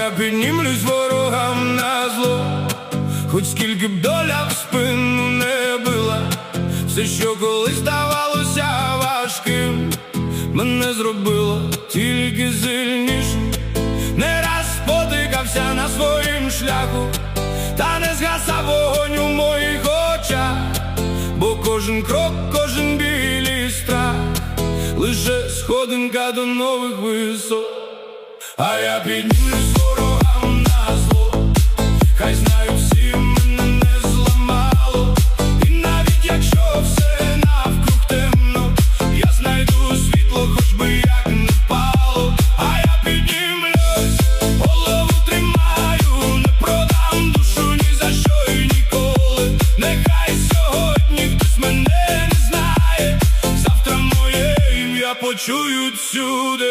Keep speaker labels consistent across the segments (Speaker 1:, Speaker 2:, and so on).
Speaker 1: я піднімлюсь ворогам на зло, хоч скільки б доля в спину не била. Все, що колись здавалося важким, мене зробило тільки сильнішим. Не раз спотикався на своїм шляху, та не згасав вогонь у моїх очах, бо кожен крок, кожен біль і страх лише сходинка до нових висот. А я піднімлюсь ворогам на зло, хай знають всі, мене не зламало. І навіть якщо все навкруг темно, я знайду світло, хоч би як не впало. А я піднімлюсь, голову тримаю, не продам душу ні за що і ніколи. Нехай сьогодні хтось мене не знає, завтра моє ім'я почують всюди.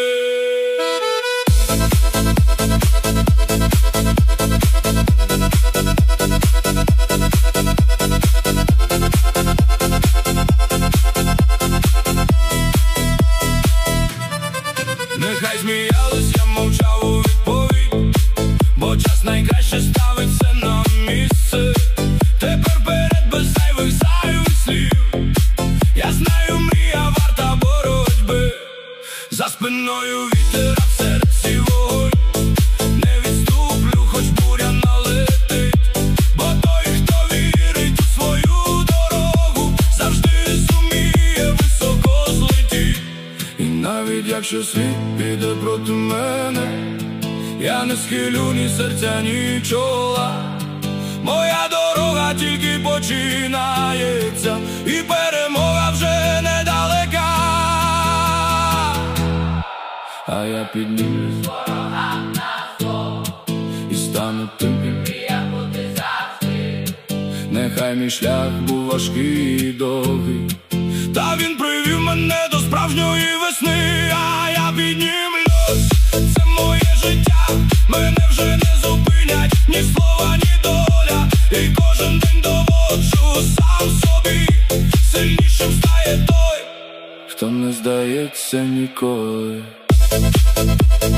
Speaker 1: Нехай сміялись, я мовчав у відповідь, бо час найкраще ставить все на місце. Тепер перед без зайвих слів, я знаю, мрія варта боротьби. За спиною вітер, а в серці вогонь. Не відступлю, хоч буря налетить, бо той, хто вірить у свою дорогу, завжди зуміє високо злетіть. І навіть якщо світ піде проти мене, я не схилю ні серця, ні чола. Моя дорога тільки починається, і перемога вже недалека. А я піднімусь ворогам на зло і стану тим, ким мріяв бути завжди. Нехай мій шлях був важкий і довгий, та він привів мене до справжньої весни. А я піднімлюсь, це моє життя, мене вже не зупинять ні слова, ні доля. І кожен день доводжу сам собі, сильнішим стає той, хто не здається ніколи.